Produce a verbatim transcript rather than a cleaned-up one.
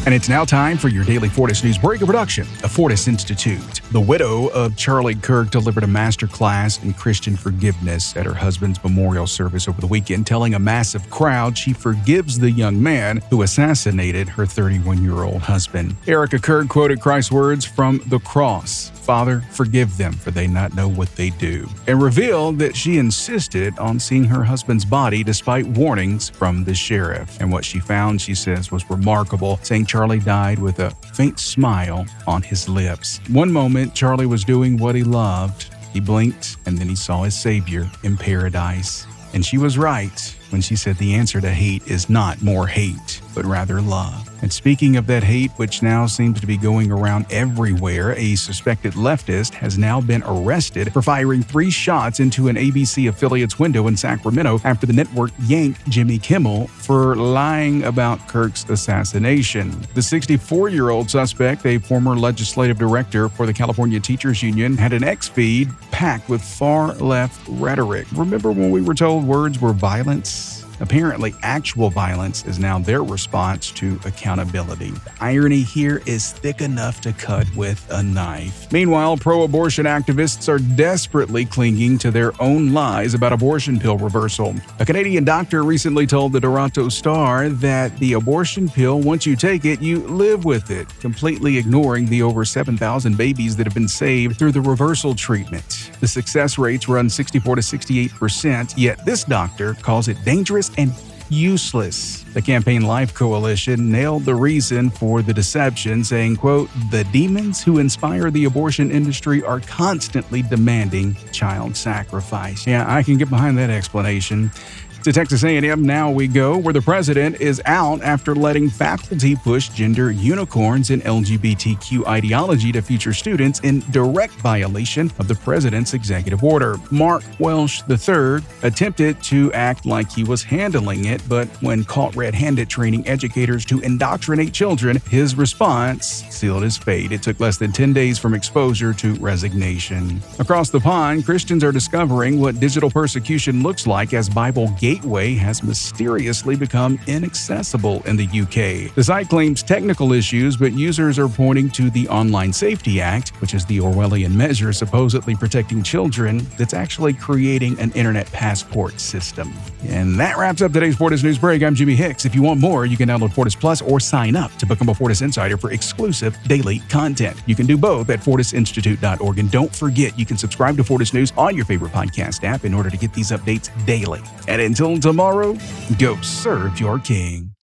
And it's now time for your daily Fortis News Break, a production of Fortis Institute. The widow of Charlie Kirk delivered a master class in Christian forgiveness at her husband's memorial service over the weekend, telling a massive crowd she forgives the young man who assassinated her thirty-one-year-old husband. Erica Kirk quoted Christ's words from the cross, "Father, forgive them, for they not know what they do," and revealed that she insisted on seeing her husband's body despite warnings from the sheriff. And what she found, she says, was remarkable, saying Charlie died with a faint smile on his lips. One moment, Charlie was doing what he loved. He blinked, and then he saw his Savior in paradise. And she was right when she said the answer to hate is not more hate, but rather love. And speaking of that hate, which now seems to be going around everywhere, a suspected leftist has now been arrested for firing three shots into an A B C affiliate's window in Sacramento after the network yanked Jimmy Kimmel for lying about Kirk's assassination. The sixty-four-year-old suspect, a former legislative director for the California Teachers Union, had an X feed packed with far-left rhetoric. Remember when we were told words were violence? Apparently, actual violence is now their response to accountability. The irony here is thick enough to cut with a knife. Meanwhile, pro-abortion activists are desperately clinging to their own lies about abortion pill reversal. A Canadian doctor recently told the Toronto Star that the abortion pill, once you take it, you live with it, completely ignoring the over seven thousand babies that have been saved through the reversal treatment. The success rates run sixty-four to sixty-eight percent, yet this doctor calls it dangerous and useless. The Campaign Life Coalition nailed the reason for the deception, saying, quote, "The demons who inspire the abortion industry are constantly demanding child sacrifice." Yeah, I can get behind that explanation. To Texas A and M now we go, where the president is out after letting faculty push gender unicorns and L G B T Q ideology to future students in direct violation of the president's executive order. Mark Welsh the third attempted to act like he was handling it, but when caught red-handed training educators to indoctrinate children, his response sealed his fate. It took less than ten days from exposure to resignation. Across the pond, Christians are discovering what digital persecution looks like as Bible Gateway has mysteriously become inaccessible in the U K. The site claims technical issues, but users are pointing to the Online Safety Act, which is the Orwellian measure supposedly protecting children that's actually creating an internet passport system. And that wraps up today's Fortis News Break. I'm Jimmy Hicks. If you want more, you can download Fortis Plus or sign up to become a Fortis Insider for exclusive daily content. You can do both at fortis institute dot org. And don't forget, you can subscribe to Fortis News on your favorite podcast app in order to get these updates daily. And until tomorrow, go serve your king.